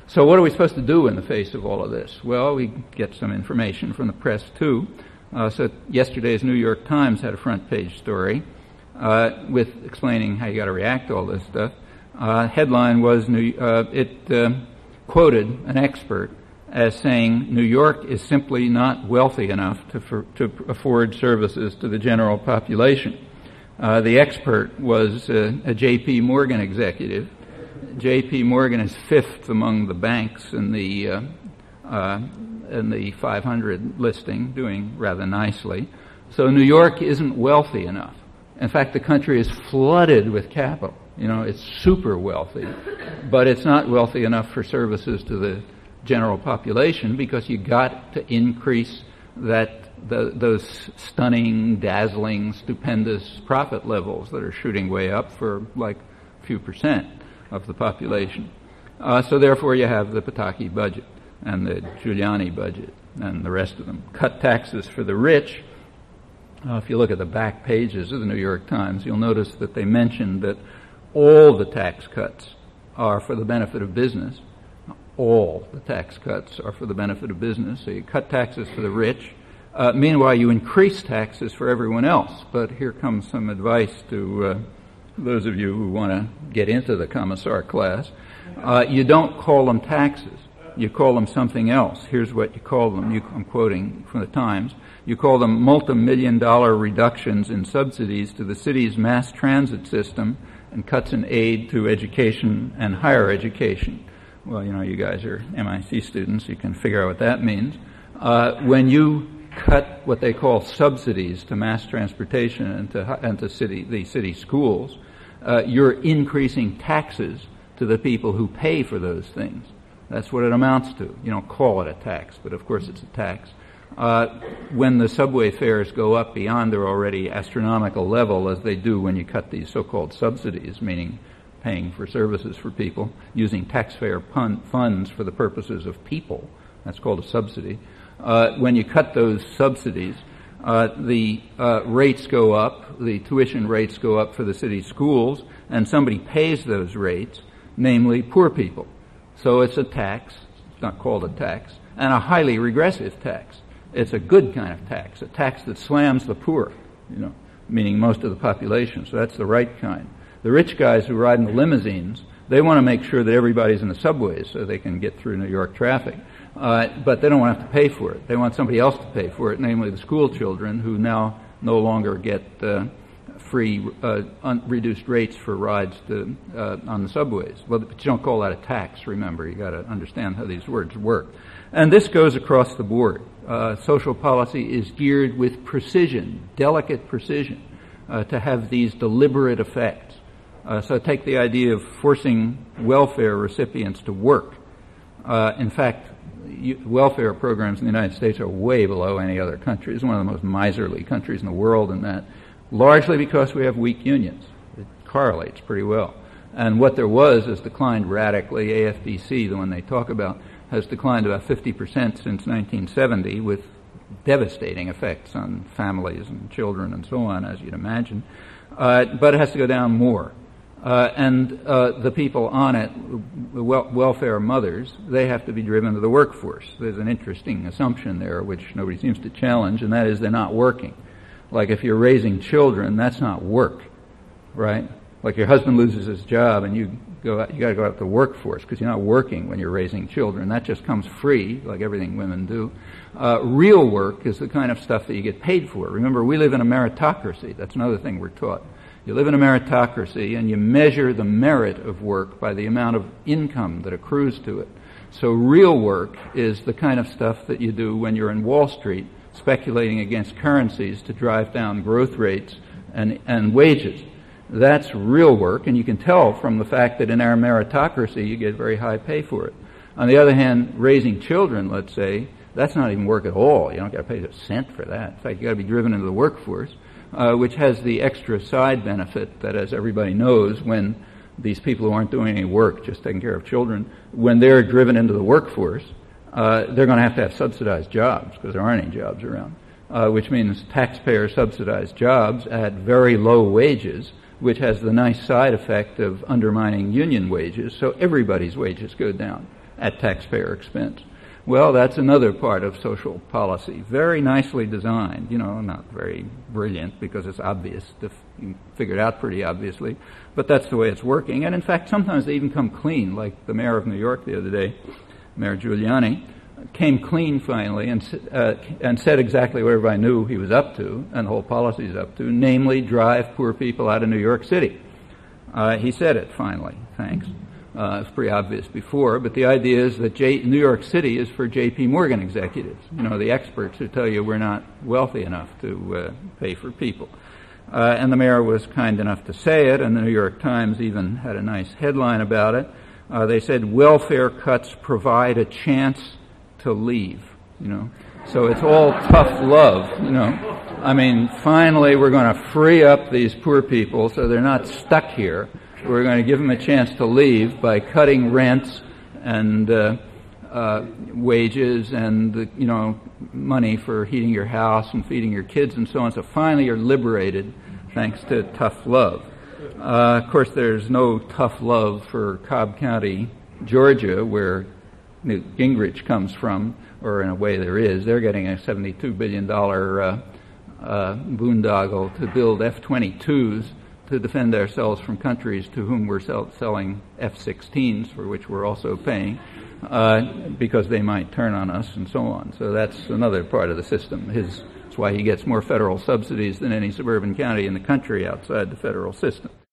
So what are we supposed to do in the face of all of this? Well, we get some information from the press, too. So yesterday's New York Times had a front page story with explaining how you got to react to all this stuff. Headline was, quoted an expert as saying New York is simply not wealthy enough to afford services to the general population. The expert was a J.P. Morgan executive. J.P. Morgan is fifth among the banks in the 500 listing, doing rather nicely. So New York isn't wealthy enough. In fact, the country is flooded with capital. You know, it's super wealthy, but it's not wealthy enough for services to the general population because you got to increase those stunning, dazzling, stupendous profit levels that are shooting way up for like a few percent of the population. So therefore you have the Pataki budget and the Giuliani budget and the rest of them. Cut taxes for the rich. If you look at the back pages of the New York Times, you'll notice that they mentioned that all the tax cuts are for the benefit of business. All the tax cuts are for the benefit of business. So you cut taxes for the rich. Meanwhile, you increase taxes for everyone else. But here comes some advice to those of you who want to get into the commissar class. You don't call them taxes. You call them something else. Here's what you call them. I'm quoting from the Times. You call them multi-million-dollar reductions in subsidies to the city's mass transit system and cuts in aid to education and higher education. Well, you know, you guys are MIT students. You can figure out what that means. When you cut what they call subsidies to mass transportation and to the city schools, you're increasing taxes to the people who pay for those things. That's what it amounts to. You don't call it a tax, but of course it's a tax. When the subway fares go up beyond their already astronomical level, as they do when you cut these so-called subsidies, meaning paying for services for people, using taxpayer funds for the purposes of people, that's called a subsidy. When you cut those subsidies, the rates go up, the tuition rates go up for the city schools, and somebody pays those rates, namely poor people. So it's a tax, it's not called a tax, and a highly regressive tax. It's a good kind of tax, a tax that slams the poor, you know, meaning most of the population. So that's the right kind. The rich guys who ride in the limousines, they want to make sure that everybody's in the subways so they can get through New York traffic. But they don't want to have to pay for it. They want somebody else to pay for it, namely the school children who now no longer get free reduced rates for rides on the subways. Well, but you don't call that a tax, remember. You got to understand how these words work. And this goes across the board. Social policy is geared with precision, delicate precision, to have these deliberate effects. So take the idea of forcing welfare recipients to work. In fact, welfare programs in the United States are way below any other country. It's one of the most miserly countries in the world in that, largely because we have weak unions. It correlates pretty well. And what there was has declined radically. AFDC, the one they talk about, has declined about 50% since 1970 with devastating effects on families and children and so on, as you'd imagine. But it has to go down more. And the people on it, the welfare mothers, they have to be driven to the workforce. There's an interesting assumption there which nobody seems to challenge, and that is they're not working. Like if you're raising children, that's not work, right? Like your husband loses his job and you got to go out to the workforce because you're not working when you're raising children. That just comes free, like everything women do. Real work is the kind of stuff that you get paid for. Remember, we live in a meritocracy. That's another thing we're taught. You live in a meritocracy and you measure the merit of work by the amount of income that accrues to it. So real work is the kind of stuff that you do when you're in Wall Street speculating against currencies to drive down growth rates and wages. That's real work, and you can tell from the fact that in our meritocracy you get very high pay for it. On the other hand, raising children, let's say, that's not even work at all. You don't got to pay a cent for that. In fact, you got to be driven into the workforce, which has the extra side benefit that, as everybody knows, when these people who aren't doing any work, just taking care of children, when they're driven into the workforce, they're going to have subsidized jobs because there aren't any jobs around, which means taxpayer subsidized jobs at very low wages which has the nice side effect of undermining union wages, so everybody's wages go down at taxpayer expense. Well, that's another part of social policy. Very nicely designed, not very brilliant because it's obvious. You can figure it out pretty obviously, but that's the way it's working. And in fact, sometimes they even come clean, like the mayor of New York the other day, Mayor Giuliani, came clean finally and said exactly what everybody knew he was up to and the whole policy is up to, namely drive poor people out of New York City. He said it finally, thanks. It's pretty obvious before, but the idea is that New York City is for J.P. Morgan executives, the experts who tell you we're not wealthy enough to pay for people. And the mayor was kind enough to say it, and the New York Times even had a nice headline about it. They said, welfare cuts provide a chance to leave, So it's all tough love, finally we're going to free up these poor people so they're not stuck here. We're going to give them a chance to leave by cutting rents and wages and money for heating your house and feeding your kids and so on. So finally you're liberated thanks to tough love. Of course, there's no tough love for Cobb County, Georgia, where Newt Gingrich comes from, or in a way there is. They're getting a $72 billion boondoggle to build F-22s to defend ourselves from countries to whom we're selling F-16s, for which we're also paying, because they might turn on us and so on. So that's another part of the system. That's why he gets more federal subsidies than any suburban county in the country outside the federal system.